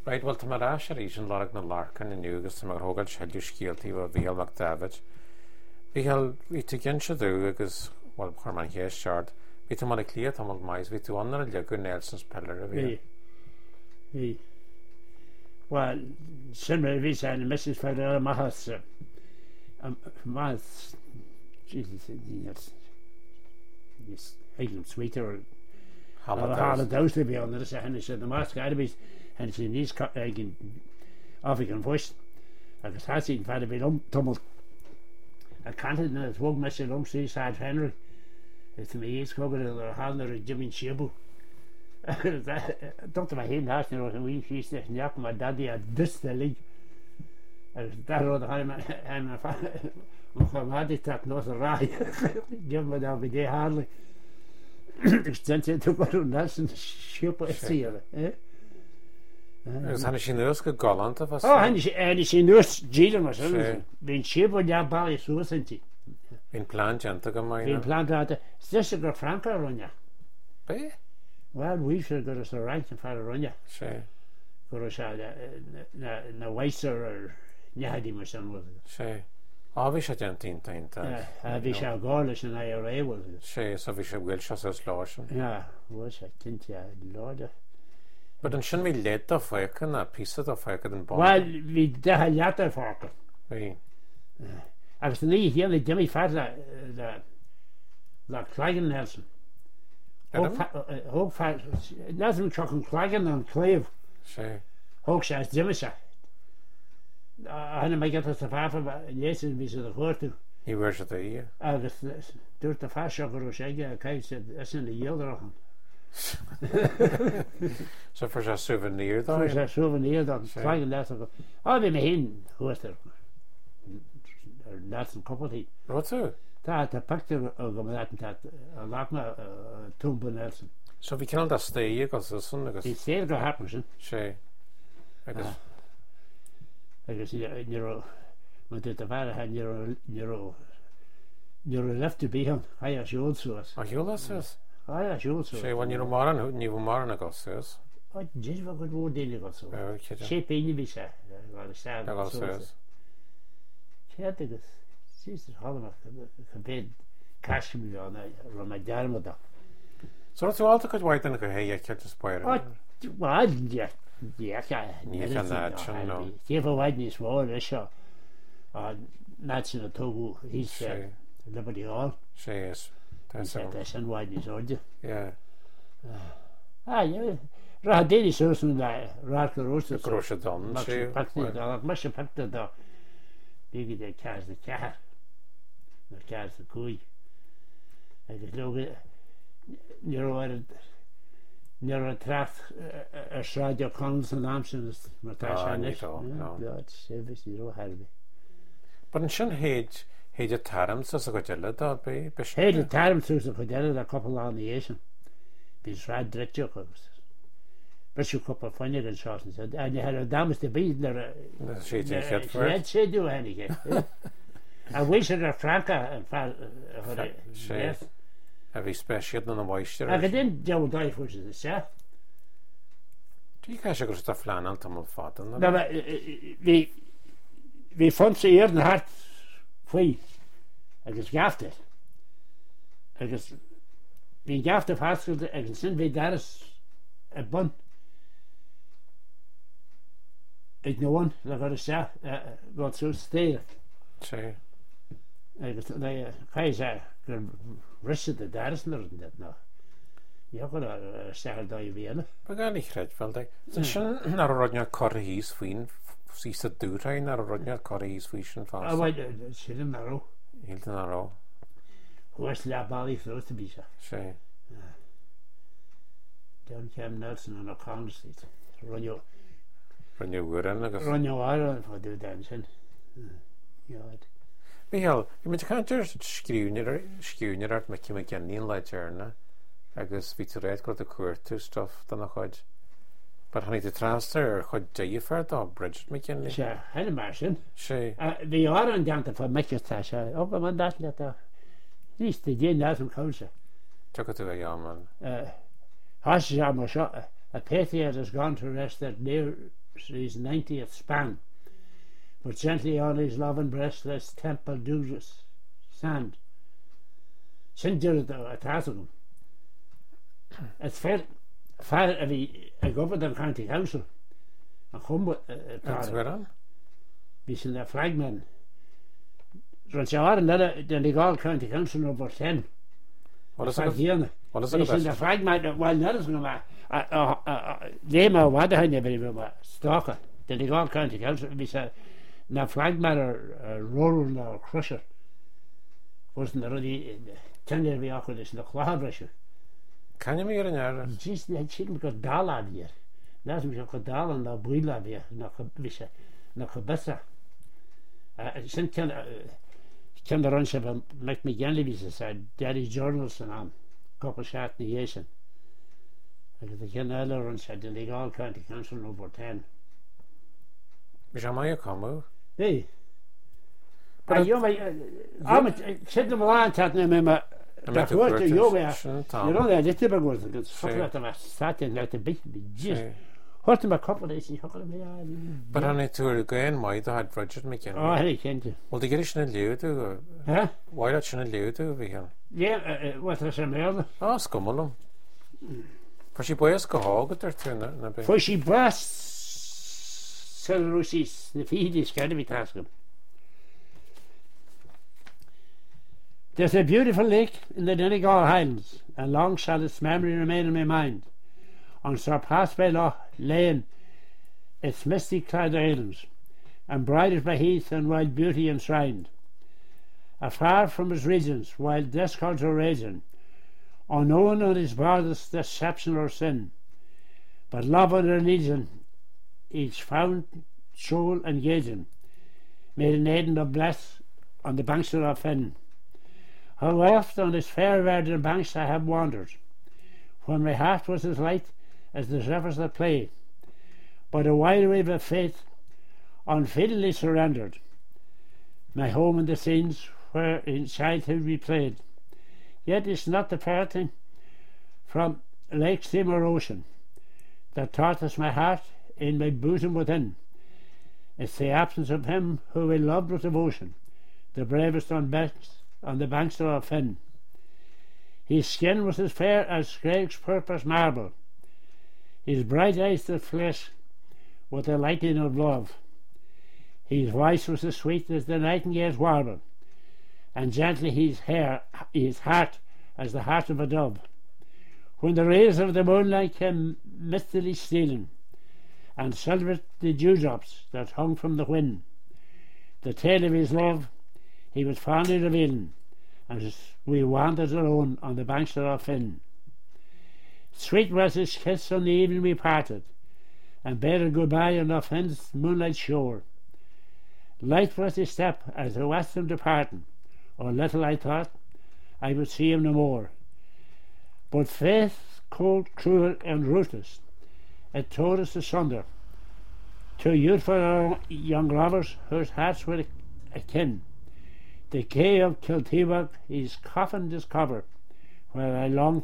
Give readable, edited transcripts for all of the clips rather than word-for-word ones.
Right, well, tá mar as ar ísyn lorg na larcan yn iwgys tá mar hogad siadw sgielti o Fial McDavid. Fial, fi ti gen siadw agos, wel, chwarman hies siard. Fi tá mar y clia tam ond maes, fi tu annar y lygw Nelson's Peller y fi. Fi. Wel, sy'n mynd fi sa'n Mrs. Federer mahas. Mahas, Jesus, yes, Highland Sweeter. Haladows to be on the second, said the mask Arabies, and she needs African voice. I was hasting for the bit tumbled. I can't in the wog message seaside Henry. It's me, it's covered in the hand of Jimmy Shibu. Dr. My hand has no we she said, Yak, my daddy had this the league. I was that road and my had it at North Rye. Give me that day hardly. Extensive to go to Nelson ship a seal. Ys hann sy'n nws go golant of us. Oh, and she knows Gillen was being ship on your bally suicide. Fi'n plan janta go mai. Being planned out. This is a Franca run ya. Be? Well, we should go to the rank and fire run ya. Se. Go to na Weiser or Yahadi Mason was it. Se. O, fi eisiau jantin tainta. Vi shall go in IRA was it. Se, so fi eisiau Wilshire sa's lawson. Yeah, was I think ya, Lord. But yn sy'n mi led o ffaic yna, pisad o ffaic yn bon. Well, vi det har lært det for. Fi. I was lige her med Jimmy Fatler, der Klagen Nelson. Hoog Nelson chokken Klagen en Kleef. Se. Hoog zei Jimmy zei. Han er mig at ta far for Jesus vi så der hørte. I wers it i. Agus dur ta far sjokkur og segja kai seg essen de jødra. So for a souvenir though. For a souvenir dan Klagen Nelson. Vi med hin hørte. That's a couple of things. What's it? That a picture of that a lot of Tumba Nelson. So vi kan da stay because the sun because It's there to happen. se. I guess you're when the father had you're left to be him. I showed so us. O hiola says. I showed so. Se when you're moran ni moran agos says. I just what good word did got so. Okay. Shape in be say. Well sad. Agos says. Kjættiges. Jesus Halma gebed Kashmir on Ramadan da. So it's all could white and go hey I can't spire. Oh, well, yeah, Ni kan that no. Give a whiteness war Russia. National Togo he's Liberty Hall. Se is. That's and whiteness order. Yeah. Yeah. Radini source da Radka Rosa. Grosha don. Se. Must have packed the big the cars the car. The cars the koei. I just look at near a traf a radio cons and Amsterdam Natasha no. God service you harbi. But in sin héid a tarm so go jella da be. Hey the time to the a couple on the Asian. Bis rad dretjo comes. But you couple funny and shots and you had a damage to be there. She did for it. She do anything. I wish it a Franca and yes. Have you special on the moisture? I didn't do die for the chef. Do you guys go to flan on tom fat? No, we found the ear and heart free. I just gaffed it. I just we gaffed the fast food. I can send me that as a bun. It's no one like got a chef got so stay. Say. I just they Kaiser rushed the dars not that now. You got a second day Vienna. But gar nicht recht weil da. Sin na rodnya corrihis fin si sa dúra na rodnya corrihis fin fast. Oh wait, sit in narrow. Hilton narrow. Where's la bally for to be sir. Say. Down Cam Nelson on a corner street. Run your iron for do dancing. God. Michael, you mean can't just skewnir art me kim again in ledgerna. Agus vi to red got the curtu stuff than a chud. But honey the transfer chud day for da Bridget McKinley. Sure, had a martian. She. The iron down to for McIntyre. Oh, but man that let at least the day that from culture. Took it to a young man. Has a petty has gone to rest that near his 90th span, but gently on his loving breast rests Temple Douglas sand. Sin dúad a tasagum. It's fair if he governed the county council and come with That's where on. He's in the flagman. Run se ar another the legal county council number 10. What is it? What is it He's in the flagman while not as going name of what I never stalker. The legal county council he's a na flagman or rural or crusher. Wasn't there really 10 year we awkward is in the cloud. Can you hear in there? Just I shouldn't got dollar here. That's me got dollar and the buila here. Na kabisa. Na kabisa. Sent can the run of McMcGinley said Daddy Journals and couple shot in the Asian. I got the Ken Eller run said the legal county council number 10. Jamaica come. Hey. But you may I'm said them along chatting me that what you know that little bit was good fuck that I sat in like the big just hurt him a couple of days but on it to again my had Bridget McKinley. Oh I can't. Well the get in lieu to huh why not in lieu to we can yeah what was a merde oh skummelum for she boys go hog there to na be for she bust celluloses the feed is going to be tasking. There's a beautiful lake in the Donegal Highlands, and long shall its memory remain in my mind. Unsurpassed by Loch Lane, its misty-clad islands, and bridled by heath and wild beauty enshrined. Afar from its regions, wild discords are raging, unknown on its borders deception or sin, but love and religion, each found soul engaging, made an Eden of bliss on the banks of our Finn. How oft on its fair verdant banks I have wandered, when my heart was as light as the rivers that play, but a wide wave of faith unfeelingly surrendered, my home in the scenes where in childhood we played. Yet it's not the parting from lake, stream or ocean that tortures my heart in my bosom within. It's the absence of him who we loved with devotion, the bravest on the banks of our Finn. His skin was as fair as Craig's purpose marble, his bright eyes that flash with the lightning of love. His voice was as sweet as the nightingale's warble, and gently his heart as the heart of a dove. When the rays of the moonlight came mistily stealing, and silvered the dewdrops that hung from the wind, the tale of his love he was fondly revealing, as we wandered alone on the banks of our Finn. Sweet was his kiss on the evening we parted, and bade her goodbye on our Finn's moonlight shore. Light was his step as I watched him departing, or little I thought I would see him no more. But faith, cold, cruel, and ruthless, it tore us asunder. Two youthful young lovers whose hearts were akin. The Kay of Kilteewag his coffin discovered, where I long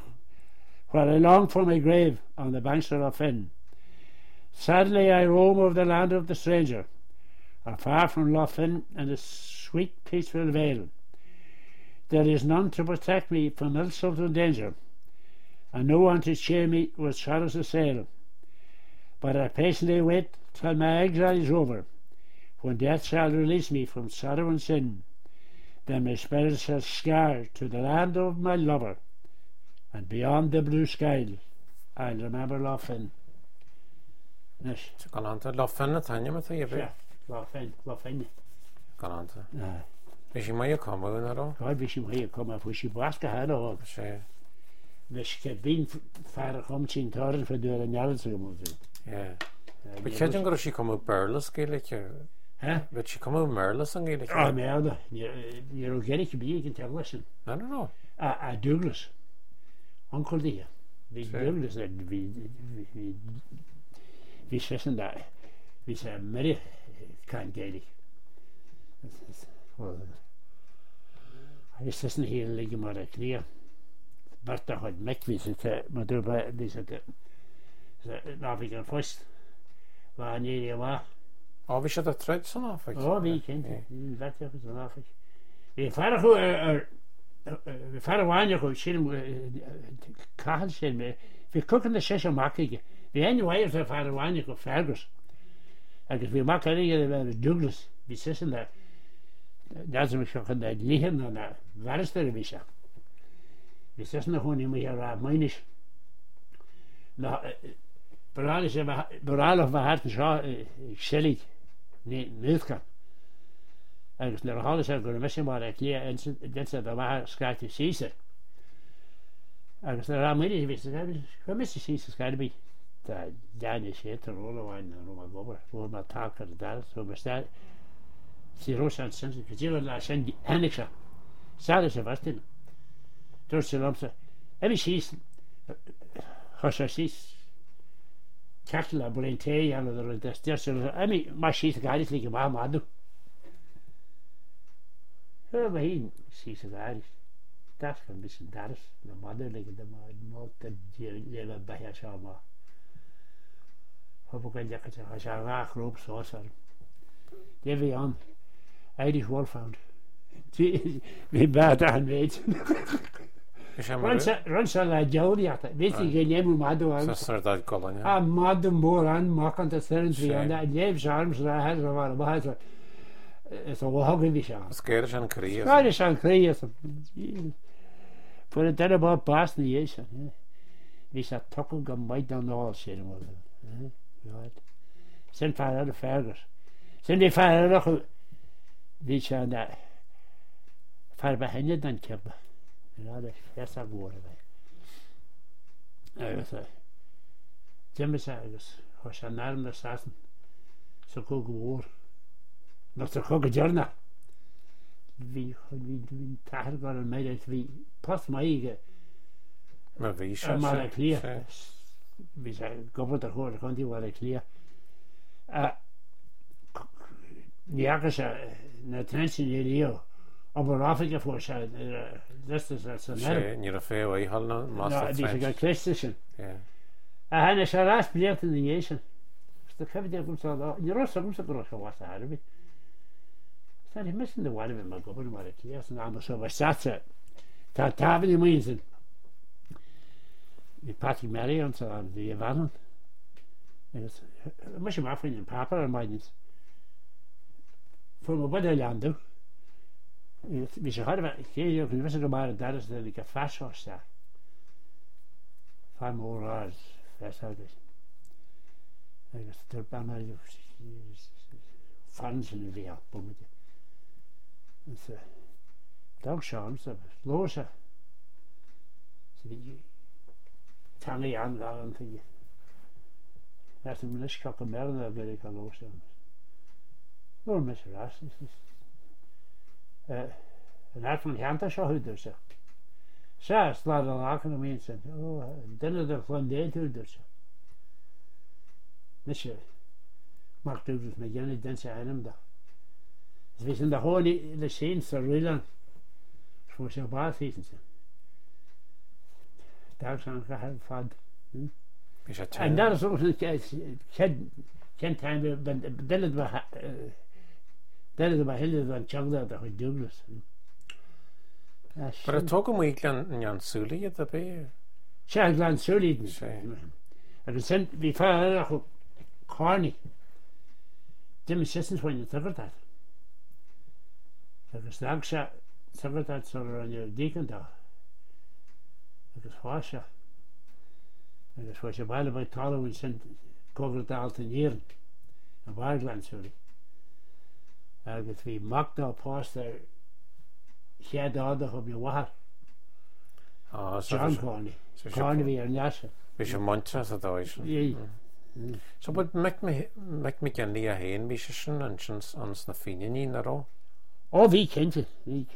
for my grave on the banks of the Finn. Sadly I roam over the land of the stranger, afar from Loch Finn and the sweet peaceful vale. There is none to protect me from insult and danger, and no one to cheer me with sorrow's assail. But I patiently wait till my exile is over, when death shall release me from sorrow and sin. Then my spirit shall scar to the land of my lover, and beyond the blue sky I'll remember Loch Finn. Yes. Gone on to Loch Finn at Tanya with you, yeah. Loch Finn. Gone on to. Is she may come out at all? God, she may come out. She bask ahead of her. Sure. She had been far come to Torren for doing an hour ago. Yeah. But can't go she come out Burles, like huh? But she come out Merles and like oh, merde. You're getting to be, you can tell, listen. I don't know. Douglas. Uncle dear. Douglas said, we said that. We said, Mary can't get it. Well, I was listening here and like more clear. Bertha had met me, maar door bij deze Afrikaan first. Waar niet, ja. Oh, wist je dat eruit zo'n afweg? Oh, wie kent het? In wat heb je zo'n afweg? We varen goed, we varen wanneer goed, kachel, we koken de zes makkelijk. We hebben nu weer varen wanneer goed, Fergus. En we maken eigenlijk Douglas, we zitten daar. Dat is misschien gaan dat liggen en dat warster we zijn. We zitten nog gewoon niet meer raar, menig. Nou, vooral of we hard zo gezellig, niet kan. En dus naar alles zijn kunnen missen, maar ik leer en dit zijn de waar schrijft je Caesar. En dus naar menig wist we missen Caesar schrijft bij. Daar is het te rollen en Roma Gobber, voor mijn taken daar, zo bestaat. Si Rusland sen que lleva la sen Henriksha. Sale se vastin. Trots lamsa. Evi sis. Hosasis. Kakla bolente ya no de station. Emi mashi garis like ma madu. Hin sis garis. Das kan bisschen daris. La madu like de not de leva bahia shama. Hopo kan jakka ha ra groep so sar. Devi aan. Irish Wolfhound. Wie bad aan weet. Ronsa la Joliata. Weet je geen neem mado aan. Zo dat kolon. Ah, mado more aan maken dat serentry aan dat leefs arms daar had er waren maar het zo hoog wie zo. Skeer aan kreeg. Ja, is aan kreeg. Voor het daar about pas niet is. Wie zat toch ook aan mij dan al zeggen maar. Ja. Zijn vader de Fergus. Zijn die vader nog weet je dat vaar bij hen dan hebben. Ja, dat is eerst al geworden bij. Ja, Jimmy zei dus, als je naar hem zaten, zo kook gewoon. Nog zo kook jarna. Wie tager gaan mij dat wie pas mij. Maar wie is maar ik leer. Wie zei, kom het er gewoon, kan die wel ik leer. Ja, na tensie Leo. Aber Afrika voor zijn, dat is dat zo net. Niet een veel, hij had een master. Ja, die zijn christenen. Ja. Hij is er laatst beleefd in de Jezus. Dat heb ik goed zo. Je rost er moest er was daar. Staan die missen de waarde met mijn koppen, maar ik lees een ander zo was dat ze. Dat hebben die mensen. Die Patty Mary en zo, die waren. Moest je maar voor een papa en mij voor mijn badderland doen. We ze hadden geen wisten maar dat is dat ik een vast was daar. Van mijn ouders, dat zou dus. Ik was er bij mij van zijn weer bommetje. En ze dankzij ze lozen. Ze die tangen aangaan van je. Dat is een miskokken meer dan dat ik al lozen. Door met z'n ras is. En uit van Janta zo goed dus. Zo, slaat dan ook nog mensen. Oh, dan is er van dit hoe dus. Misschien maakt ook dus met Janne dansen aan hem daar. Dus we zijn daar gewoon in de scene zo willen. Voor zijn baas heten ze. Daar zijn gehaald van. En dat is ook geen time, dan het was. Dat is maar heel veel changda dat we Douglas. Maar het ook om ik aan Sully het daarbij. Ja, ik aan Sully. En dan zijn we varen nog Carney. Die sessens van je terug dat. Dat is straks terug dat zo aan je deken daar. Dat is vast ja. En dat was je bijna bij talen we zijn covertaal te nieren. En Waarland Sully. Dat we maakten op haast er op je waar. John Carney. Carney weer een jasje. Is je mondje zo dat is. Ja. Zo wat maakt me kan leer heen wie ze schon en ons na fine niet naar al. Oh, wie kent het?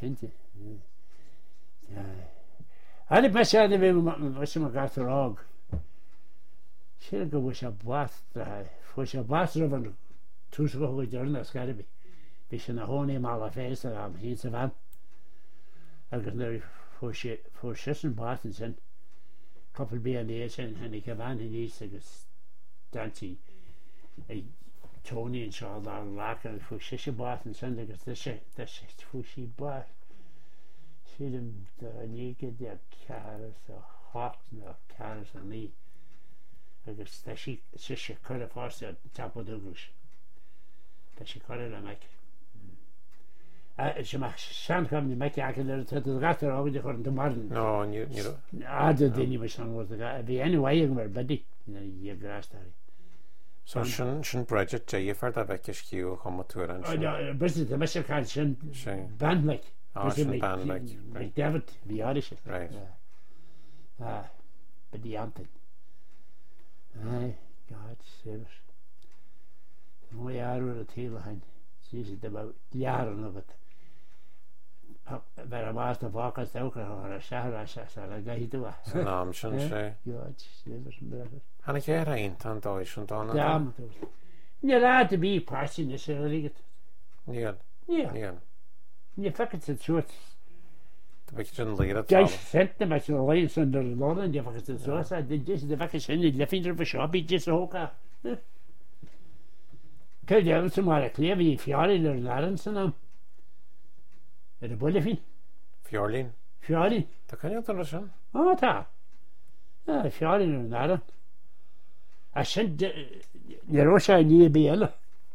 Ja. Alle mensen die we maar gaat er ook. Zeker was je baas daar. Voor je baas van toeschouwer journalist gaat het. We zijn gewoon eenmaal een feest aan hier te van. Ik nu voor 6 baten zijn. Koppel bij en ik heb aan in deze dansie. Tony and Sean Larkin for Shisha Bath and Sunday because this fushy bath. See them the naked their cars, the hot and the cars and me. Because the Shisha cut a first at top of Douglas. The she cut it a mic. She must shan't come to make it there to the rat or the current tomorrow. No, and you I did anyway, son was the guy. Be anyway, you were buddy. You grass there. So shouldn't Bridget J for the Beckish Q come to it and no, Bridget the Mr. Card shouldn't band like. Band like David, the Irish. Right. But the anthem. Aye, God save us. We are with a tail behind. She's about jaren of it. But I was the walkers or a Sahara, I got you to a naam shouldn't say. God save us, brother. And I get and Deutsch and on. Damn it. You're allowed to be passing this early. Yeah. You fucking said so. The big didn't lead it. Just sent them at the lines under the lawn and you fucking said so. I did just the fucking send the left of a shop, he just a hooker. Could you have some more clear if Fjordin or Lawrence and them? At the Bullifin? Fjordin? The can you understand? Oh, ta. Fjordin or Lawrence. I sent the Russia near BL.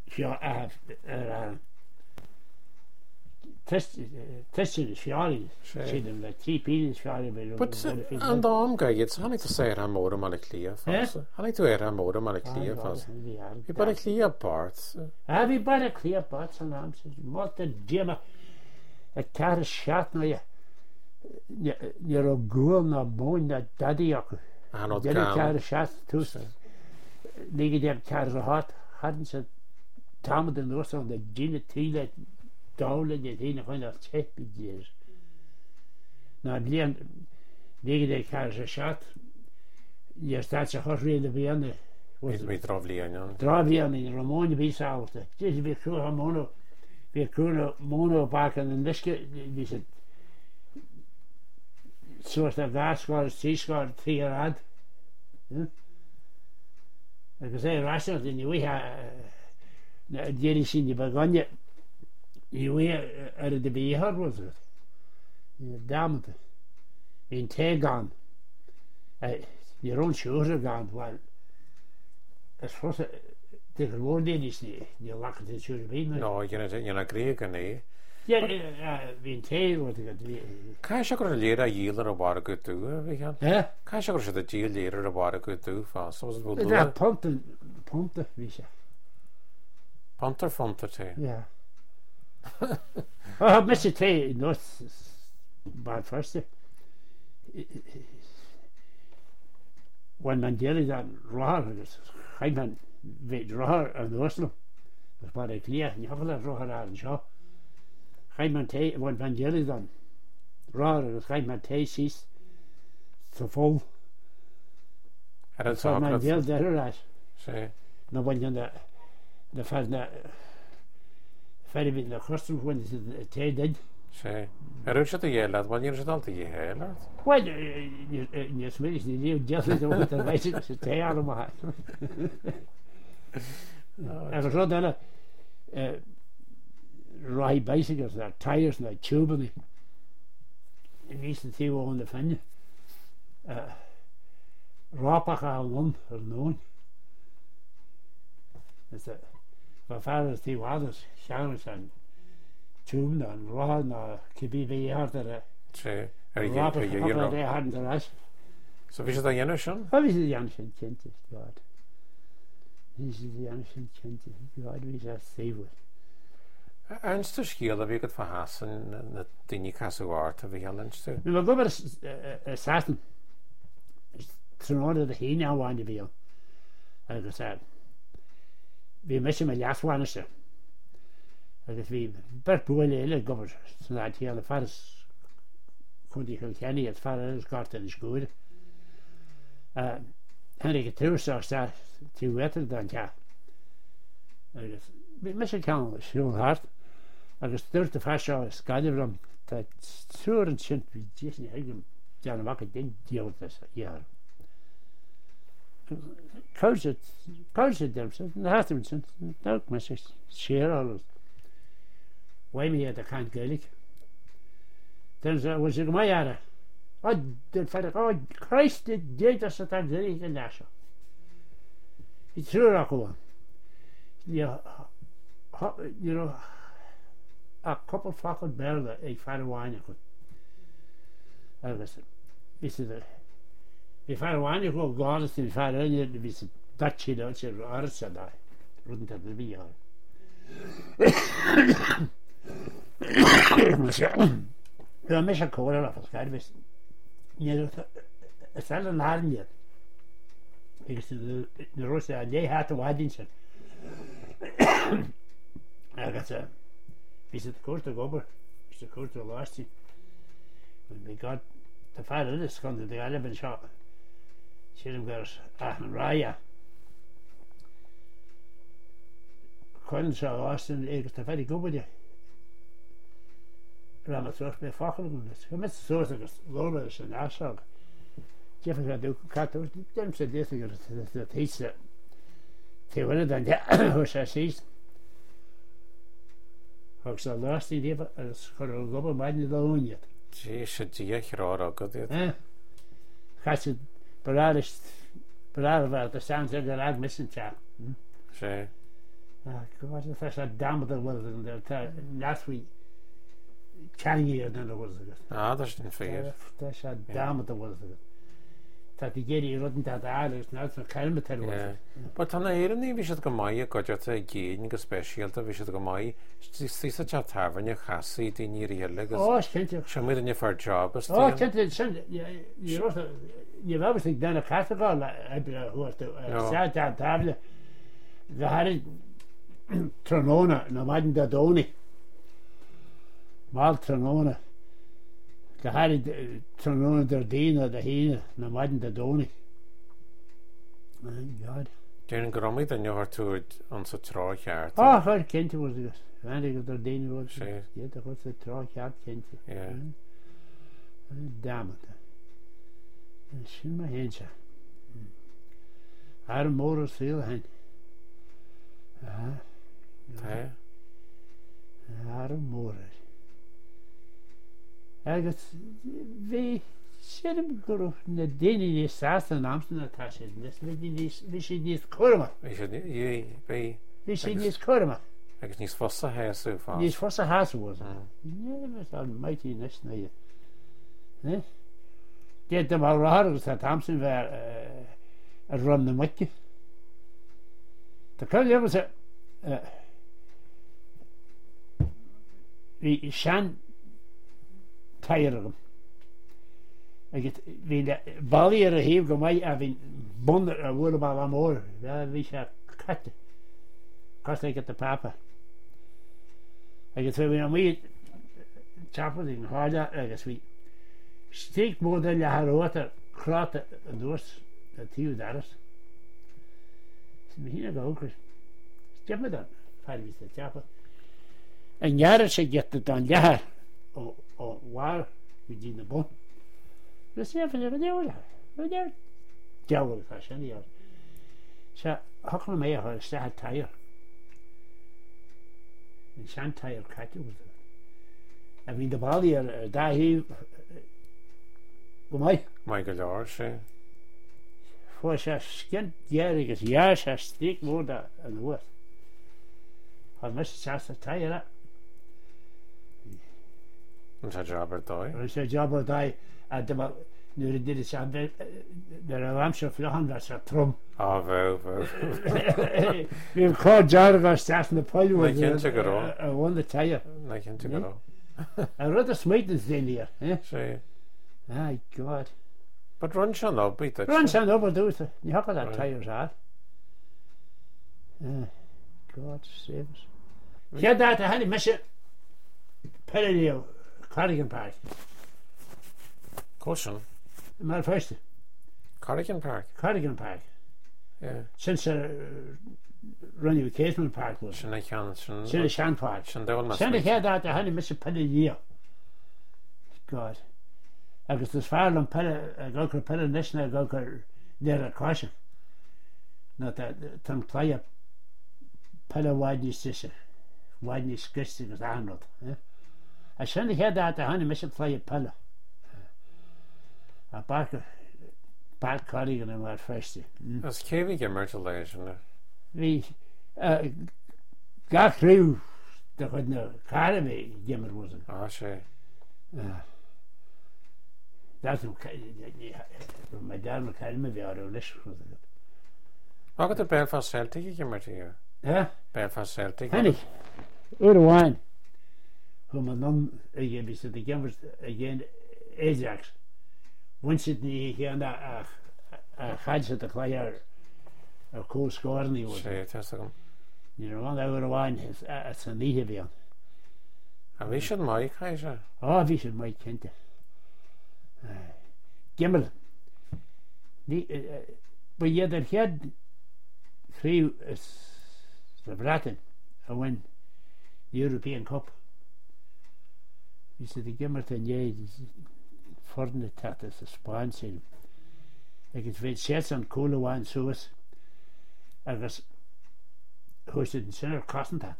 Tested is Fjordin. See them, the TP is Fjordin. But and the guy gets honey to say I'm more than a clear. Honey to air more than a clear. You better clear parts. Have you better clear parts and I'm saying, what the Jim a car shot now you're a ghoul na bone that daddy up. And not car shot too. Negative cars are hot. Hadn't said Tom the nurse on the gin tea down je heen gewoon dat chepjes. Nou bien die kar ze shot. Je staat ze gereden binnen. Is met Dravlian. Dravlian in Ramon Bisaut. Dit is weer gewoon mono. We kunnen mono pakken en diske die zit. Zoals dat gaskar, seeskar, 3 rad. Ik zei raster in we die zien die begonnen. You were at the beer, was it? Damn it. In Tegan. Your own shoes are gone. Well, as far as the reward is, you lack the shoes being. No, you're not Greek, eh? Yeah, in Tegan, what you got to be. Can I go to later a yield or a bar good too? Eh? Can I go to the yield later a bar good too? Fast. Was it that Punter, Visha. Punter, too. Yeah. I must say, not bad first. When man dealing that raw, I man weet raw and Oslo. Dat was ik clear. Je hebt wel raw aan zo. Ga man te, when man dealing dan raw, dat ga man te is te vol. En dat zou man deel daar is. Zie. Nou wanneer de van Very bit the custom when they did. Say, I don't shut the yell at 1 year old to yell at. Well, you smell the new jealous over the bicycle to stay out of my heart. I was on ride bicycles, their tires and their tube and they used to see on the fin. Rapach al one or known. It's a my father's two others, Shamus and Tune and Ron or KBV after the Robert they hadn't the rest. So is it the Janushan? Obviously the Janushan changes, God. This is the Janushan changes, God, we just save it. Ernst to skill of you could for Hassan and the Dinny Castle art of the Helens too. We will go with a Saturn. It's an order that he now wanted to be on. Like I said. We missen my last one, sir. Like we bert boele govers. So that here the fars couldn't you kenny as far as garden is good. Henry Truss or that to wetter than ja. We miss a count so hard. I was 30 fast hours guided from that sure and shouldn't be just John Wacker didn't deal with this year. Culture themselves, and has them since. Don't miss it. Share all of why me at the can't Gaelic. Then was it my era? Oh, the father, oh, Christ, did us at that Gaelic and Dasher. It's true, Rocco. Yeah, you know, a couple fucking bell that a father wine could. I was, this is a. If I want to go goddess in far earlier, to be touchy, don't you? Or said I wouldn't have to be all. Jag missar kåren av skarvis. Jag ställer en halv ner. Jag skulle rosa det här till vadinsen. Jag kan säga, vi sitter kort och går, vi sitter kort och lastig. Men vi got the far this kan det alla ben shop. Chilling girls, Raya. Couldn't show Austin, it's a very good with you. Ramathros by Falkland. Come at the source of Lawless and Ashog. Jeffrey had to cut out them said this that he's they were than who says Hawks are lost in the as for a global mind in the own yet. Gee, should you hear all good it? Has it about the sounds of the lad missing chap. Sure. God, that's a damn the was in there last week. 10 years then there was it. Ah, that's didn't figure. That's a damn the was it. That the Gary wouldn't have Alex now for kilometer was. But on the evening we should go my got you to gain go special we should go my see such a tavern you has it in your real oh can't you show me in your for job oh can't you send you also you've obviously done a cathedral who was to sat down table the had Tronona no madden da doni mal Tronona the had Tronona der Dina the hine no madden da doni my God During Grommy then you heard to it on such raw heart oh I can't was it and the der Dina was yeah that was the raw heart can't yeah damn it Shin my hands Har motor seal hand Har motor I got we should have go the Dini sast and Amsterdam attaches this we should this kurma we should you be we should this kurma I guess he's for hair so far this for house was yeah it was almighty this night eh get them all right that Thompson were run the mucky the color was we shan tire them I get we bally er heave go my having bonder a word about more we shall cut cause I get the papa I get when we chapel in harder I guess we steek more than you had water clot and those the two that here go Chris step it up find me the chapel and yara should get it done yeah oh wow we did the bone the same for the there devil fashion yeah so how can I make her start tire and shan tire cut was I mean the body that he Michael Lars for skin järiges järs stick moda and what I must just tire that and a jobber die it's a jobber die at the nu did it sound there are Hampshire flahan that's a trum oh well we've called Jarvis staff in the pile with I won the tire like him to go I read the sweetness in here see my God but run shall not beat that run shall not do it you have that tires are God save us yeah that I had a mission Perennial Cardigan Park Caution my first Cardigan Park yeah since running with Casement Park was Shan Park Shan had that I had a mission Perennial God I guess this far on Pella go Pella National go there a caution na tan playa pala wadni sisse wadni skistig as aanod I send head that the honey mission play pala a barker bad colleague and my first as Kevin gemmertelation we got through the no carve gemmer was it she that's my dad me kalme vi har list was it What the Belfast Celtic gemmertier Belfast Celtic Henny wine who my mum again be said the gemmers again Ajax once it here and a had at the player a cool score and he was you know one over wine it's a neat beyond and we should make Kaiser we should make Kent Gimmel but yeah that had three the Britain I win the European Cup he said the Gimmerton for the tatas a sponsor I could fit sets on cool one source I was hosted in center costing that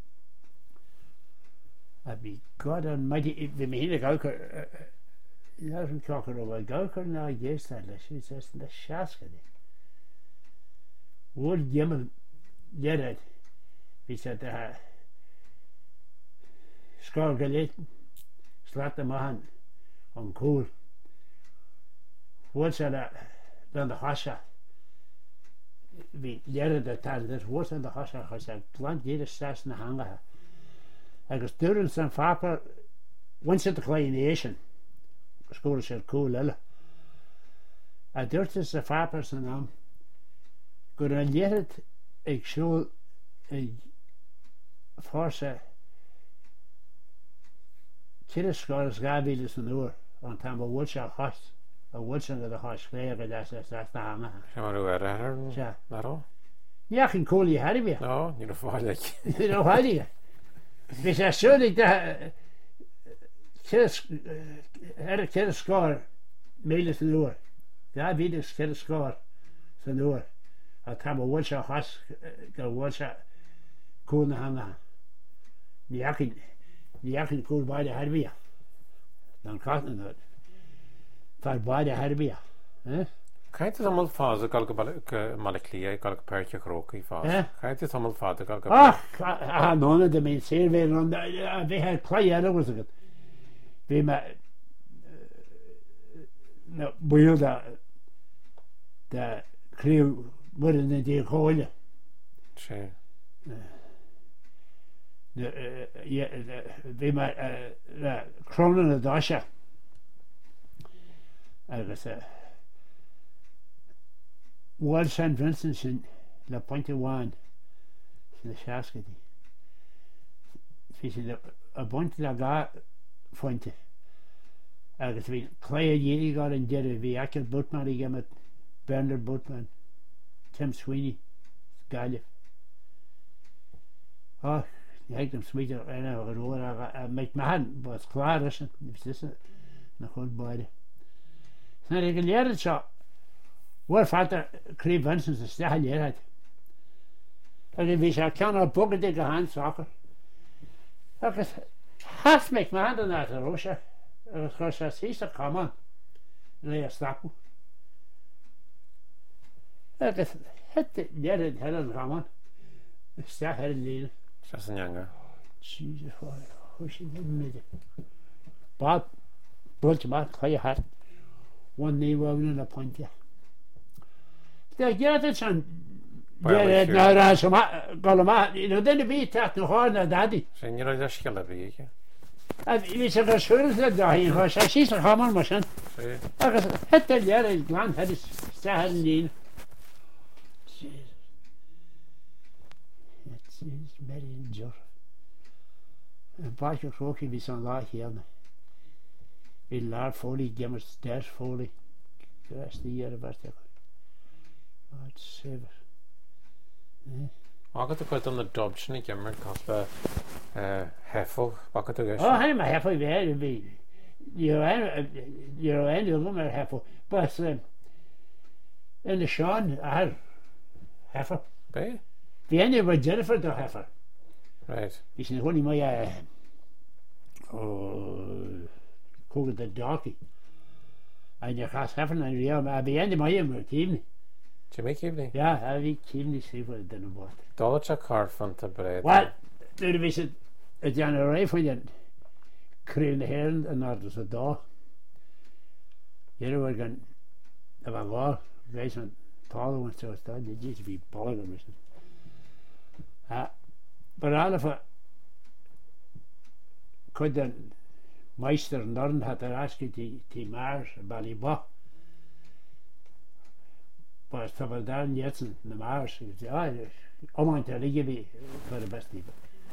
I'd be God almighty if me in a gawker you haven't talked about gawker now yes that she says the shaska would Gimmel get it he said scar galet slat the man on cool what's that then the hasha we get the tal that was in the hasha has a plant did a stas na hanga I was during some fapper once at the clination school said cool lilla I dirt is the fappers and good and yet it ik show a force Kidder scores gabiles an oor on time a woodsha house a woodson of the house clear that's the hanga yeah yeah can call you Harry no you know why you know why you because I saw that kidder score meles an oor gabiles kidder score an oor a time a woodsha house go woodsha cool na hanga Yakin cool by the Harbia. Dan cotton that. Far by the Harbia. Kijk het allemaal fase kalke maleklie kalke pertje krokie fase. Kijk het allemaal fase kalke. None of the men say we on we had play out was it. We met no wheel the crew wouldn't in the hole. Sure. we met Cronin and Dasha I was Wall St. Vincent's in La Pointe One in the Shaskety fishing a bunch of ga Pointe I was we Clay Yeri got and did it we Akel Butman again with Bernard Butman Tim Sweeney Galliff ik hem smeet en met mijn hand was klaar is het nog goed beide nou ik leer het zo waar vader kreeg wensen ze staan leer het en wie zou kan al boeken dikke hand zaken ik is haast met mijn handen naar de roosje het was als is er komen leer stappen ik is het leer het hele komen sta hele leer Just a younger. Jesus, who's in the middle? Bob, brought him out, clear hat. One knee wound in a point. They get it, son. Yeah, now that's some Golomat. You know, then the beat at the horn of daddy. Zijn jullie daar schillen bij je? We zijn geschuldigd dat daarheen was. Hij ziet er gewoon maar zijn. Het de jaren in het land, het is staan niet. Is very injured. Een paar keer ook in zo'n laag hier. In laag folie, gemmers stairs folie. De rest die jaren was dat. Het is zeker. Wat het ook dan de Dodge niet gemmer kost heffel. Wat het ook is. Oh, hij maar heffel weer be. You're maar heffel. But in the Sean, heifer. Be? Vi ene var Jennifer der heifer. Right. Vi sin hun I mig koget den doki. En jeg har heifer en rier, men vi ene mig med kivni. Jimmy Kivney? Ja, vi kivni se for den bort. Dollar carfan to bread. Well, nu det viset at jeg er rei for den krevende herren og når det så da. Jeg var gan der var var sådan taler så stadig det giver vi baller med. Ja, but alle for kunne den meister Norden hat raske til Mars Baliba. Was da var der jetzt in Mars. Ja, man der ligge vi for det bedste.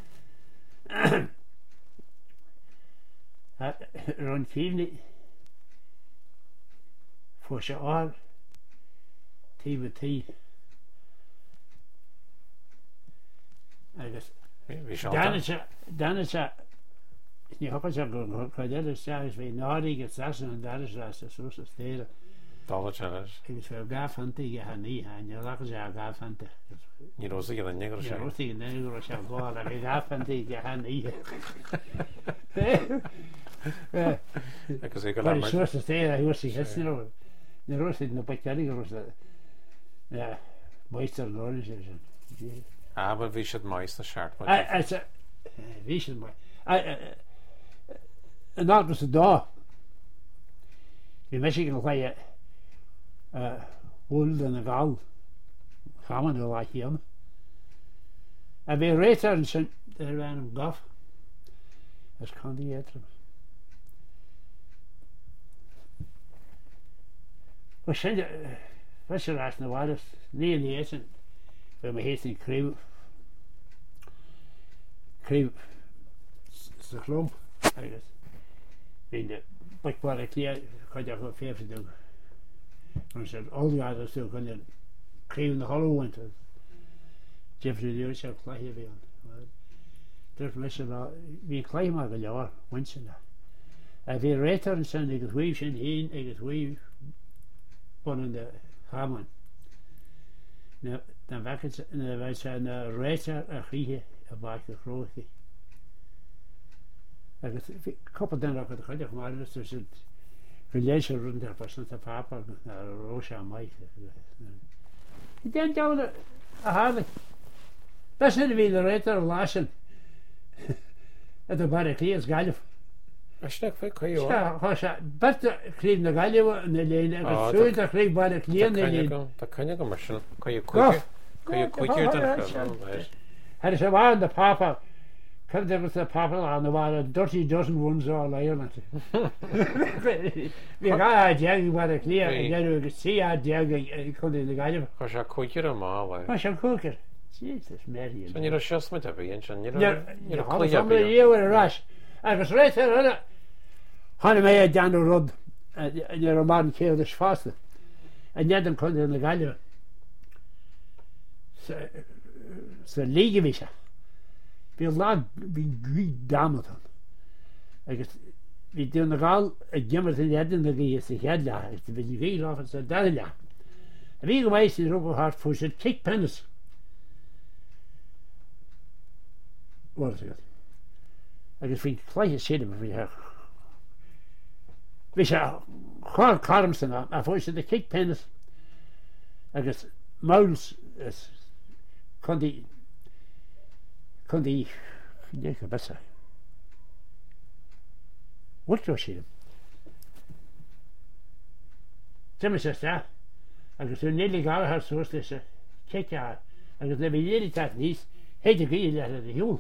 Rundt kivni for seg all TV10 Dan is jeg håper så kan det sige vi nordige sassen og der er så steder Dollar challenge. Jeg skal gøre fandt jeg har ni han jeg lader sig gøre fandt Ni rosa que den negro jeg rosa den negro skal gå der vi gør fandt jeg har ni Jeg kan sikkert lade mig. Det er så steder jeg også helt nu. Det rosa den på kærlig rosa. Ja, meister Norden så. Aber vi should meister shart. Altså vi should mig. En dat was da. Vi misschien nog wel wolden en gal. Gaan we nou wat hier. En we reden zijn er waren een gaf. Dat kan die eten. Wat zijn de wat ze laatst nou waren nee niet eten. We hebben heet een kreeuw de klomp eigenlijk in de pakbare kleer kan je gewoon 50 doen dan zijn al die ouders zo kan je kreeuw de hallo en Jeffrey de Joost heeft klaar hier bij dus mensen wie klaar maken ja mensen daar en weer rechter zijn ik het weef zijn heen ik het weef van de hamen nou dan werken ze wij zijn rechter en griechen en maken grote koppel den ook het gelijk maar dus het gelezen rond daar pas naar papa naar Rosa mij ik denk dat haal dat zijn we de rechter lassen het de bare kleers galf Als je dat kan je hoor. ja hosa beter kreeg de galf en de lene het zo dat kreeg bare kleer nee dat kan je commercial kan je koken dan het is waar de papa kan er met de papa aan de waren 30 ones al Ireland. We gaan jagen waar de kleer en jij doet zie jagen ik kon in de galf. Als je koken er maar. Als je koken. Jezus Mary. Zijn je er just met hebben je je kleer bij je weer rush. En was right there. Han mij dan de rod. En je man keer dus vast. En jij dan kon in de galf. Ze liggen we. We laat we greet damen dan. We doen nogal jammer in de hadden dat je zich had daar. Het is niet veel af het daar ja. En wie geweest is ook hard voor zijn kickpennis. Wat is het? Ik vind gelijk zitten voor je. We zijn gewoon kalmsten aan. Maar voor zijn kickpennis. Ik muils is kon die niet besser. Wat was je? Zeg maar zuster, als je een illegale had zoals deze, kijk ja, als je de hele tijd niet, heet je je dat de hiel.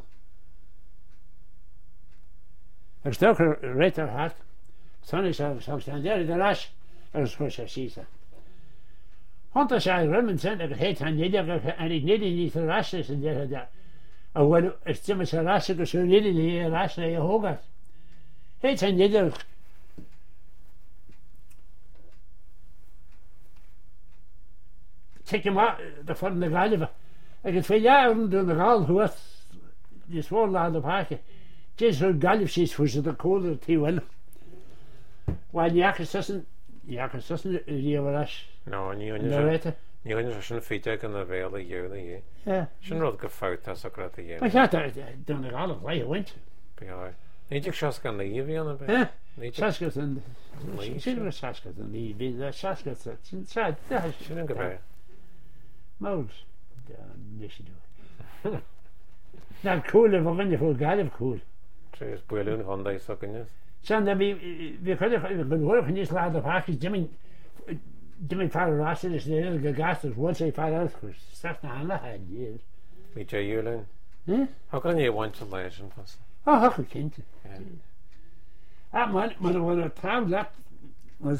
Als je ook een rechter had, dan is er zo staan daar de ras, als je zo ziet. Want als hij rummen zijn, dat heet hij niet, en ik niet de ras is en dat. En wanneer het zeg maar zo ras, zo niet in de ras naar je hoog gaat. Heet hij niet. Kijk je maar, dat van de galven. Ik heb veel jaren door de gal gehoord. Die is voor aan de pakken. Het is zo'n galfjes voor ze de kolen te willen. Want ja, gesussen, die was. No, niet Níhaine sin féide gan na bhéla dhéna dhé. Sin rud go fáta a gra a dhéana. Ba cheart donna gála lei bhaint. Níidir seas gan naí bhíanana be? Sascas an sin sascas an ní bhí sascas sin go bheith. Mós ní si dú. Na cúla bh bhaine fú gaiileh cúil. Trés buún Honda so gnne. Sean bhí chuidir bhhuicha níos lá a páchas Jimmy Farrás is léir go gastas bhil sé far chus sa na hála dhéir. Bhí sé dúlainn? Tá gan é bhaint leis an pas. Á chu cinnte. Man bhfuil a tám leat was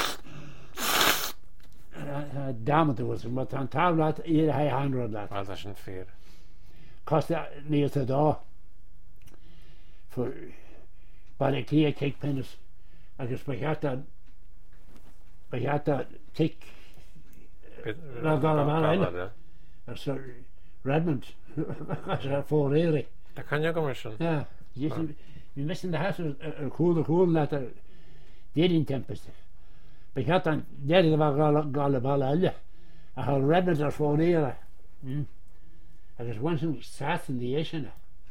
dámata was mar an tám leat iad a 100 leat. Bhil sin fér. Costa níos a dá for baile clí cake pennis agus ba cheartta tic le gála as Redmond fór éiri. Tá canne go mar sin? Bhí mis de has ar cúil le ar déirín tempeste. Ba cheart an déir bh gála bailla eile a há Redmond ar fór éire agus bhain san dí éisina.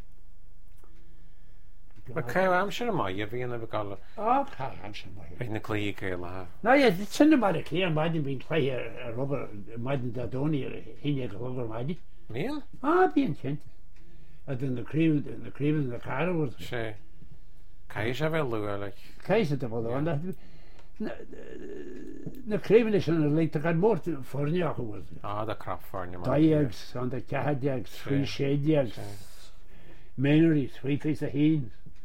Ba caiim am sin mai a bhíonna bh gála. Am sin mai. Ag na clí céile. No sinna mar a clí an maidin bhín chlé ar rubber maidin da dóí ar híine go rubber maidin. Níl? Bíon cinnte. A den naríomh na cara bhir sé. Cai sé bheith luúa le. Caiise a bhil an naríomh is an le gan mór forneach go bhil. De craffarne. Daeags an de cehadeags, trí sédeags, méirí, trífis a hín.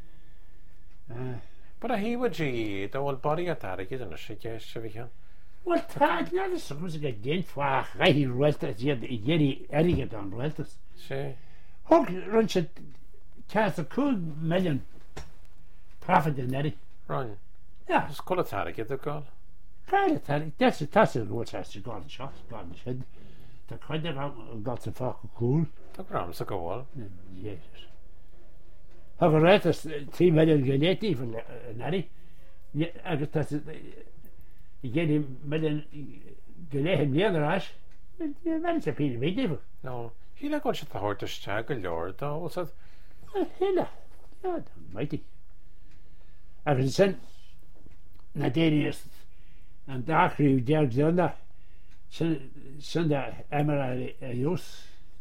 But a hí dí do bhfuil bodí a tarigi an sé sé bhí. Well tá ná mus go déint fá raihí roiiltas iad I dhéirí aige an roiiltas. sé. Thug run se te a 2 million profit in eri. Run. Ja. Scola tarigi a gáil. Cáile tá róteiste gáil seo gáil siad. Tá chuide gáil sa fá go cúil. Tá gram sa go bháil. Jésus. Tá go réitas 3 million golétíí in eri. Agus I géidir million goléhim léanarás, bhe sa pí médíh. No, híle gáil se táirtaiste go leor dá Híle maití. Agus sin na déine an dachriú deag donna sin de emar a jós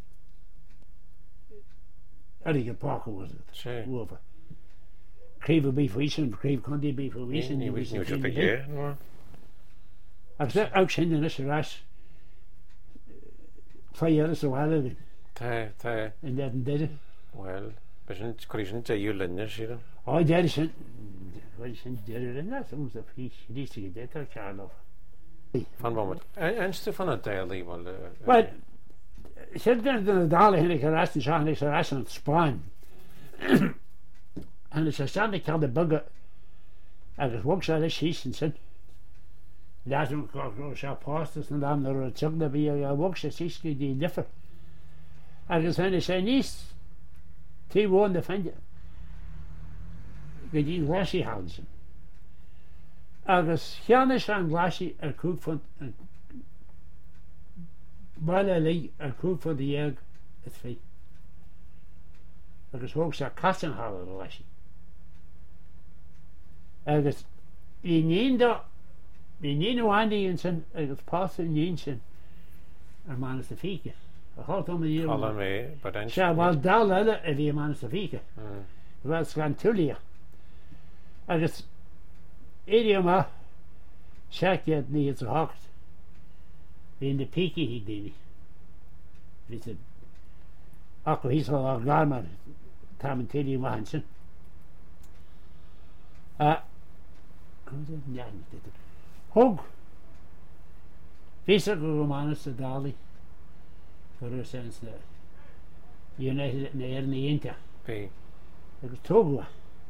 aige pácha was sé. Ufa. Críomh bí faoísin, críomh chundí bí faoísin ní bhís níú a dhé. Agus ag sin in is rás féhéras ó bhile Tá in an deide. Well, be sin choí sin de dú linne síra. Déir sin sin déir in mus a fí lí dé ar ceanmh. Fan bhid. Einstu fan a déalaí bhil. Well, sé den dála hinnig a rastin seánnig a ras an Spáin. An is a standnig ce de bugge agus bhg se le sísan sin. Leatm se pástas an am ar a tugna bhí a bhg se sísci dí lifa. Agus hena sé níos tíhhin de feinde go dtí glasí hásin. Agus cheanna se an glasí ar cúfant bailile lí ar cúfant dhéag is fé. Agus thug se casan hála a leisí. Agus í níháindaíon sin agus pása níon sin ar manas a fiche. A háta mé se bhil dá eile a bhí manas a fiche. Bhil gan tulia. Agus éidirma seaad ní a hácht. Bhíon de pici hí daine. Bhí sé acu hí á gámar tá an tuí mahan sin. Thug Bhí go manas a dálaí go sens na United na ar na Inta. Agus tógla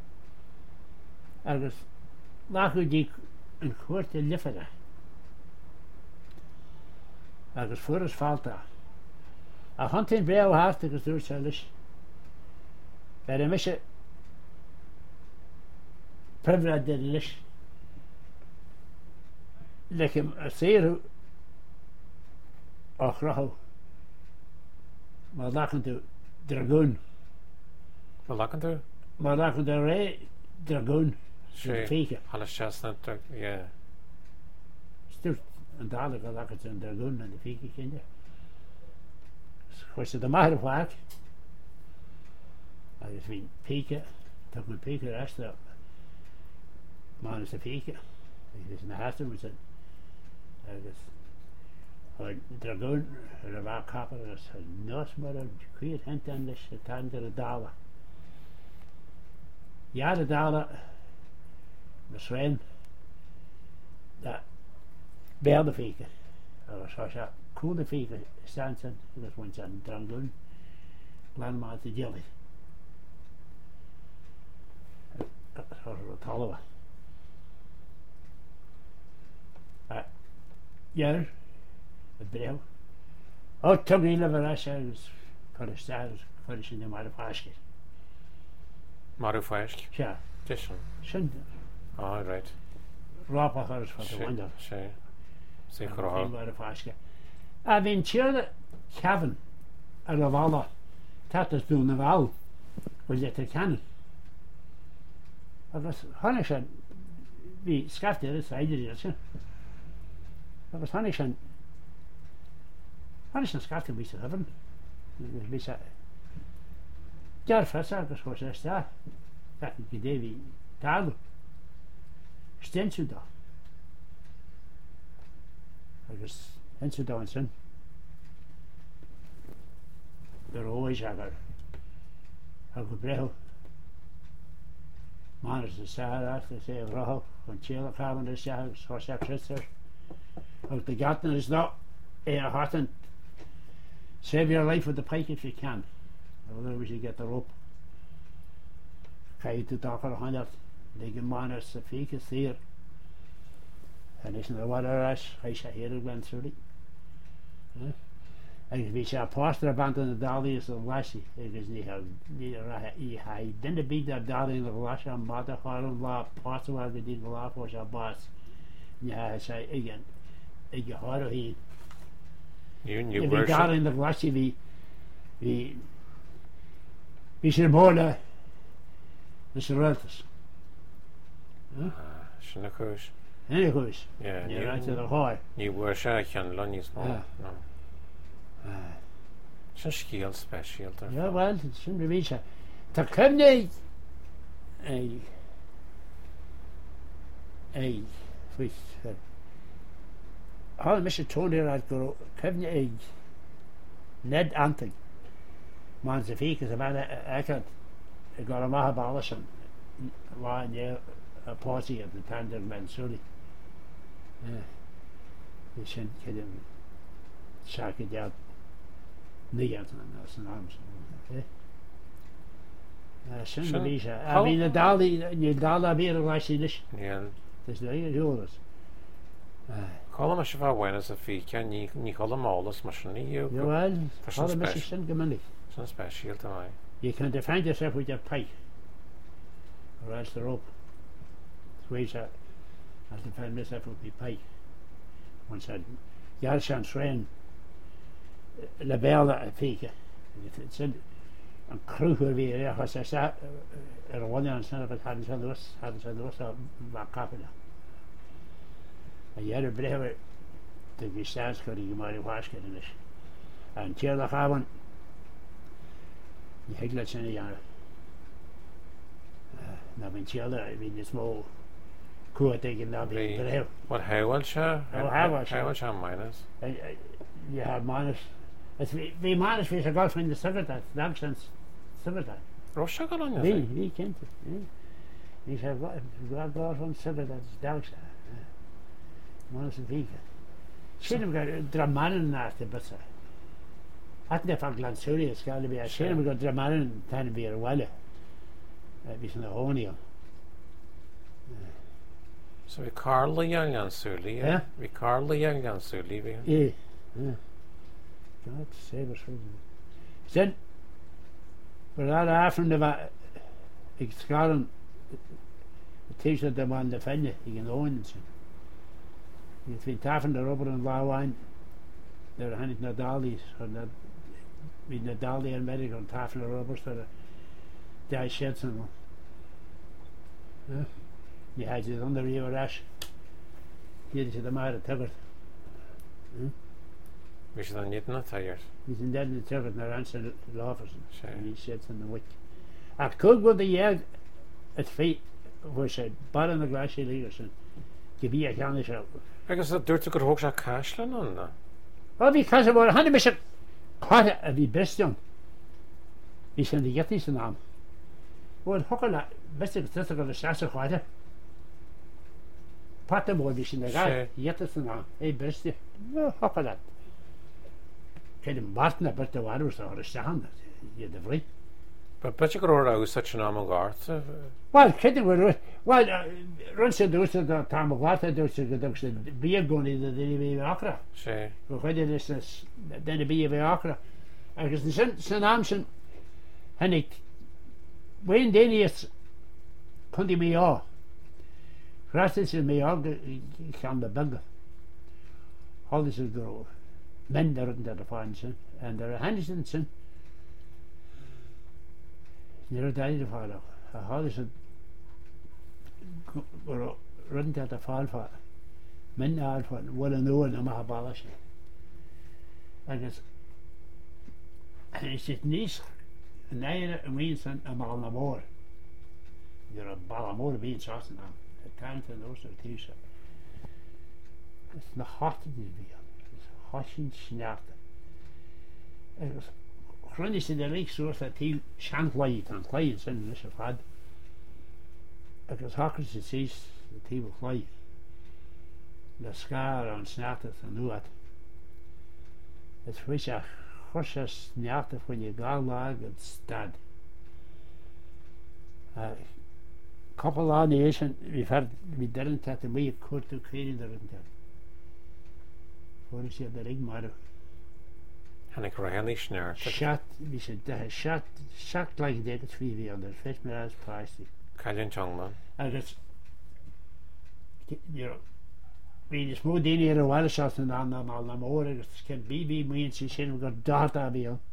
agus láchu dí an chuirte lifada agus furas falta a hantain breá háart agus dúir se leis Ber a mise prefra de leis lechem a séú Och raho. Maar lachen de dragoon. Wat lachen toe? Maar lachen de rij dragoon. Sure. Fake. Alle chestnut, yeah. Stuurt een dadelijk lachen ze een dragoon en de fake kindje. Was ze de maar vaak. Als we pieken, toch een pieken rest op. Maar is de fake. Het is een haast met zijn. Een dragoon, een waakkaper, dat is een nos maar een goeie hent aan de tand de dalen. Ja, de dalen, de zwijn, dat beelde fieken. Dat was ja, coole fieken staan zijn, dat was een dragoon, lang maar te jelly. Dat was het halve. Ja. Het breeuw. Oh, toch niet meer als ergens voor de stad, voor de in maar vaasje. Maar vask? Ja. Tischen. Zijn. Oh, right. Rapagers van de wonder. Sure. Zeker al. Maar vaasje. En tjerde Kevin, en de wallen, dat is doen de wal, was het te kennen. Dat was handig zijn, wie schafte dat zei je dat. Dat was handig zijn. Hannes schafte een beetje hebben. Een beetje. Ja, vastzaken zoals dat staat. Dat is het idee wie taal. Steent ze daar. Dat is en ze daar en zijn. De rode zager. Ook een bril. Man is de zager, dat is een vrouw. Van chillen gaan we de zager, zoals dat zit. Ook de gaten is nou. En harten. Save your life with the pike if you can. Otherwise you get the rope. Ga je te takken nog aan dat. Liggen maners de fake is hier. En is er wat er is. Hij zei hier ook sorry. En wie zei posterband in de dalie is een lassie. Ik is niet hij didn't beat dat dalie in de lassie. En maar dat gaat een laat poster waar we die laat voor zijn baas. Ja, hij zei ik ga er heen. You we daar in de klasje wie zijn molen is ruiltes. Schöne Kuss. Heel goed. Ja, je rijdt er gooi. Je wordt aan Lonnie's man. Het is een skill special. Ja, wel, het is een bewijs. Dat kan niet. Vist. Alle mensen tonen eruit go. Kan niet. Net anting. Maar ze veken ze waren ik ga maar hebben alles en waar je een party op de tanden ben sorry. Je zijn kunnen zaken dat niet uit als een arm. Zijn Lisa. I mean je dali weer was je dus. Ja. Dus dat je hoort. Call me van Buenos Aires, niet allemaal, maar ze niet. Jawel, alle mensen zijn gemeenlijk. Zo'n speciaal te mij. Je kunt defend yourself with your pike. Or else the rope. Ways that I'll defend myself with my pike. Once I got a chance friend la bella fike. It's in een kruger weer, ja, als hij zei er wanneer aan zijn dat hadden ze los wat kappen. En jij de breven de gestaatschouder die maar de waarschuwing is. En tjerde gaan je heklet zijn jaren. Nou ben tjerde, ik ben het small koe tegen dat breven. Wat hij wil je? Hij wil je minus. Je hebt minus. Wie minus is een golf in de secretary, dankzij secretary. Roosje kan je wie kent het? Die zei golf van secretary, dankzij. Minus een vijf. Zie hem gaan dramanen naast de bus. Had niet van glansurië schade bij. Zie hem gaan dramanen ten weer welle. Wie zijn de honio. Så vi Karl Young Sully. Ja. Vi Karl Young Sully. Ja. God save us from. Sen. Maar daar avond was ik scharen. Het is dat de man de vinden. Ik in de ogen. Je vindt avond de rubber en blauw wijn. There had Nadali with Nadali and medical and Tafel Roberts for the sheds and you had it under the rash. Here to the Mara Tuggert. We should have knit not tired. He's in dead in the Tuggert and answer the office. And he sheds in the wick. I could go the year at feet was a bar in the glassy leaders and give me a garnish out. I guess that dirt could hook a cashlan on that. Well, because of what 100% caught it of the best young. He said to get this name. Well, hook on that, best of the got a sass of water. Pat the boy, we should have got yet this name. Hey, best, well, hook on that. Kind of Martin about the water was or a sound. You the free. But you could order such an among guards. Well, kidding with well, runs to do the time of water, do the beer going in the be Accra. Sure. When it is then the be Accra. I guess the St. Amson and it when Daniels couldn't be all. Rastis in me all can the bigger. All this is grow. Men there at the fines and there are Henderson. Near died of father. How is it? Run at the fall for men are for well known in Mahabalish. I guess and it's just nice. And I means a Ballamore. You're a Ballamore being sauce now. A tant and also a t shirt. It's not hot to be. It's hot and snapped. It was Running to the lake source that he shan't light and clients in this of had. Because Hawkins sees that he will fly. The scar on snatteth and do it. It's which a horse snatteth when you go lag and stad. Couple of nation we didn't have to be a court to create the written. For us, you had the ring matter. And I really snare. Shot, we said, shot like they could see on the fish as plastic. Callan Chongman. And it's, you know, we just moved in here a while shots and on them all the more. It's can be me and she said we got data be on.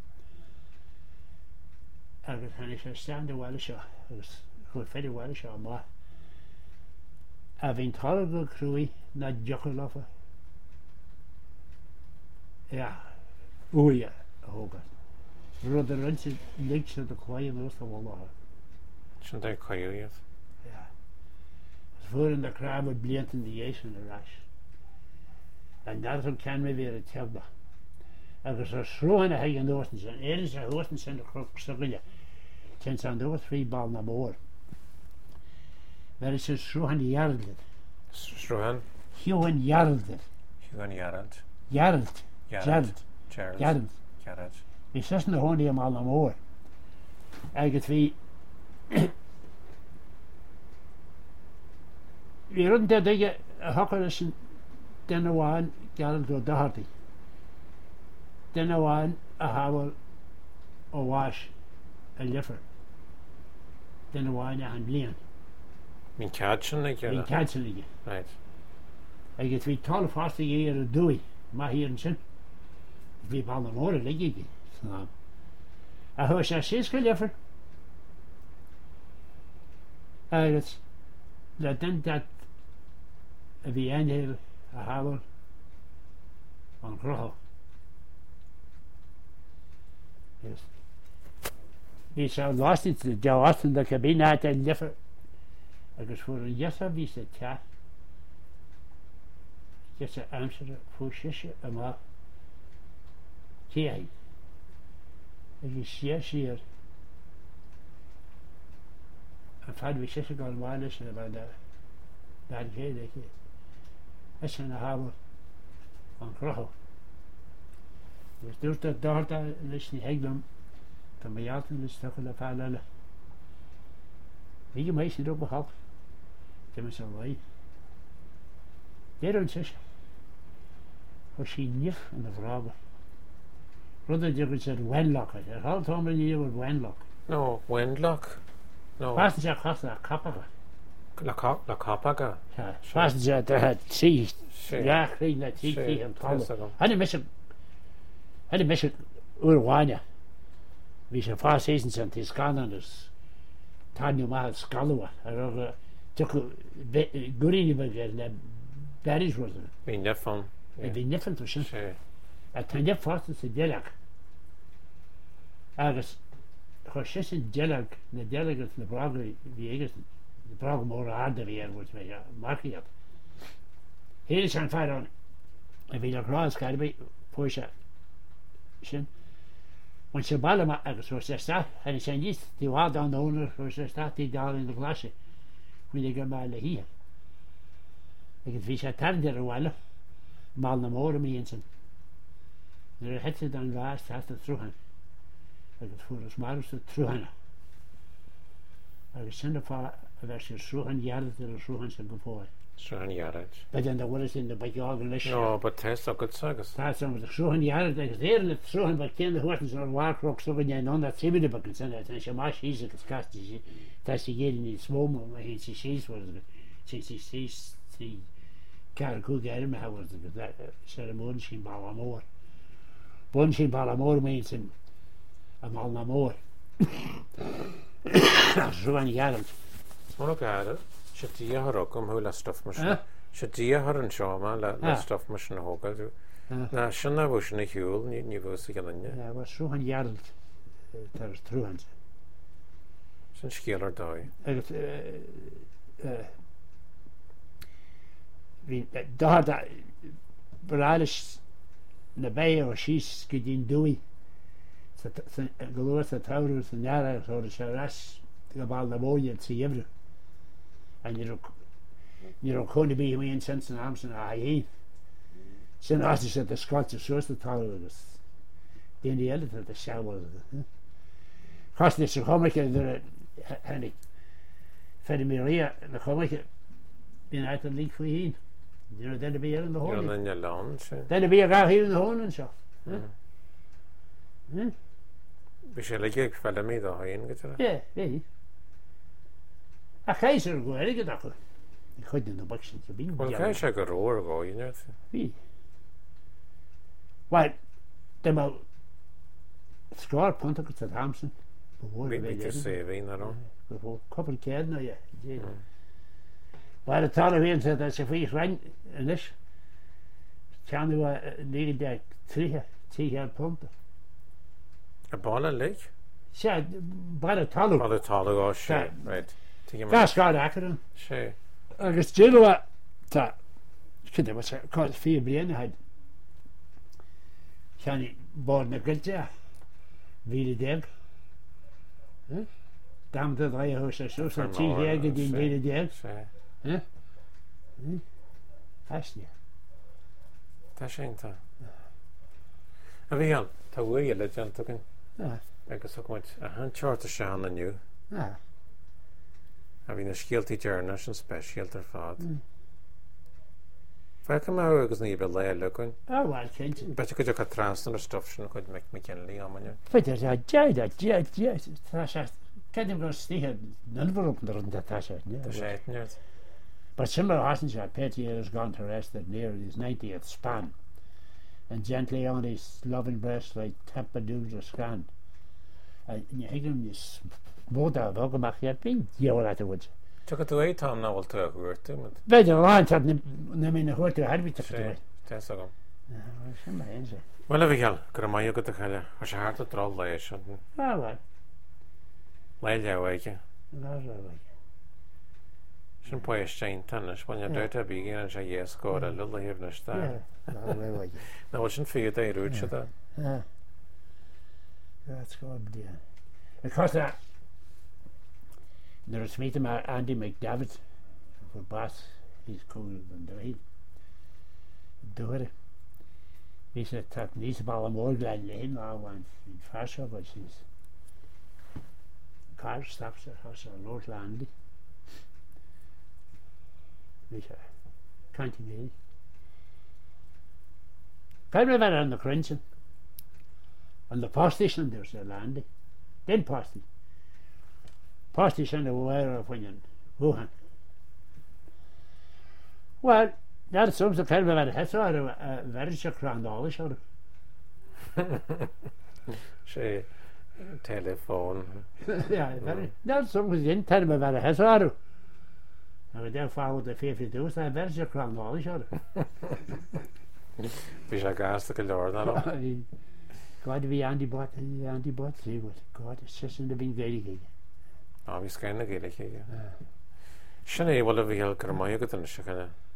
And it's a stand a while shot. It was good very well shot, ma. I've been told go crewy, not juckle off her. Yeah. Oh yeah, oh god. Rather rented legs of the quiet most of all. Shouldn't I call you yet? Yeah. It's for in the crab with blint in the ice and the rash. And that's what can maybe a table. And there's a shrew in a high and Ortons, and it is a Ortons in the crook circle. Since I'm over 3 ball no more. There is a shrew and yarded. Struhan? Hugh and yarded. Hugh and Yarad. Yarded. Yarad. Yarad. Yarad. It's just no only a mile no more. I get we run to dig a hockerish then a one Yarad go Doherty. Then a one a Howell a wash a liver. Then a one a handlian. Min catching like Min catching like right. I get we tall fast a year a Dewey. Ma here and sin. We ball the more like you. So I heard she's good liver. It's that then that at the end here a Howell on Croho. Yes. We saw lost it to the Joe Austin the cabin at and liver. I guess for a yes I be said chat. Just an answer for shish a ma. Key. If you see here. I've had we shish gone wireless about that key. That's in a Howell on Croho. There's the daughter listening Hegdom to my alten list stuff in the parallel. You may see it up a hop. Give us a way. They don't say. Or she knew in the frog. Brother Jiggle said Wenlock. I said, how told me you with Wenlock? No, Wenlock. No. Passenger cost a Capaga. La Capaga. Passenger there had tea. Yeah, clean that tea and tall. I didn't miss had a mission Urwania. We should 4 seasons and his canons. Tanya Mahal Scalawa. I took a good in the berries was it. Be niffon. Be niffon to shin. Sure. A tanya fast to Delag. Agus Hoshes in Delag, the delegates, the Brog, the Eagles, the Brog more hard of here, which may mark up. Here is on fire on. I mean, across Carby, Porsche. Shin. When she balled him, I was that, and he said, yes, the wild down the owner was that, they down in the glass when they got mal here. I could fish a turn there a while, mal no more of me and some. There had to down last after through him. I could for as miles to through him. I was sent for a version through him, yard to the through him before. Sure, yard. But then there was in the big organization. No, but test a good sagas. That's some of the through him yard, like there and the through him, but came the horses or walk rocks over there, none that similar, but can send it, and she mash easy to cast. That's the getting in small moment, he sees was she sees the Caracoo Garum, how was that ceremony, she Balamore. Bunshin Balamore means in a Malnamore. Ruan Yarn. Look at it. Should you have a come who last stuff machine? Should you have an showman last stuff machine hoggle? Now, Shana was in a hule, you was again. Yeah, was Ruan Yarn. There's true hands. Since Killer die. That Bralish na bay or she's good in Dewey. Galore the towers and Yara or the Sharas about the boy and see every. And you're going to be in sense and arms and I. So I said the Scots of source the tower was. Then the other the shower. Cost this a comic and Henry Freddy Maria the comic being out of League Queen. You know, then to be in the hole. Then you launch. Then to be a guy here in the hole and so. We shall get for me the high in. Yeah, yeah. A Kaiser go, I get that. I couldn't in the box to be. Well, Kaiser got over go, you know. Well, them out score Pontiac to Thompson. We just saving that on. Couple of kids now, yeah. By the time of said that if we ran in this, Charlie needed that 3 yard punt. A ball and leg? Yeah, by the time of oh, shit, right. That's got accurate. Sure. I guess Jill that could have was called Fear Brain had. Can born a good there. Really dead. Damn the guy who says so, so 3 years in really dead. Huh? Fascinating. That's ain't. Have you to where you let John token? I guess so much a hand chart to Sean and you. Having a skill teacher and national special to fad. If I come out, because need a lay looking. Oh, well, can't. But you could look at transfer stuff, so could make McKinley on you. But there's a yes. Can't even go stay here. None of them are in that Tasha. But similar hasn't she? Pettier has gone to rest at near his 90th span, and gently on his loving breast like Tampadoos or scan. And you think him this motor of Ogamach yet been year afterwards. Took it away, Tom, now will talk worth to it. But the line had them in the hotel, had we took it away. That's a go. Well, if you can, Gramma, you got the color. I should have to draw lash. Oh, well. Lay away. That's all right. Sin po Shane tennis when you're to begin and say yes, God, a little even a star. Now, it's in fear they root to that. That's good, yeah. Because there's meeting Andy McDavid for Bass, he's cooler than the way. Do it. He said that he's about a more than lane now one in Fasher, but she's car stops at house on North Landy. Continue. Kind of on the Crimson. On the postage and there's a Landy. Then postage. Postage and the wire of when Wuhan. Well, that's some kind of a head or a very grand all sort of. sé telefón. Ja, dat soms in termen waar hij zou. En we daar fout de 50 dat werd je kwam nog eens hadden. Bhí sé gasasta go leor ná. God wie aan die bot see wat. God is just in de bin geilig. Bhí scainna géile ché. Sinna é bhfuil a bhíal gur mai go an se chuna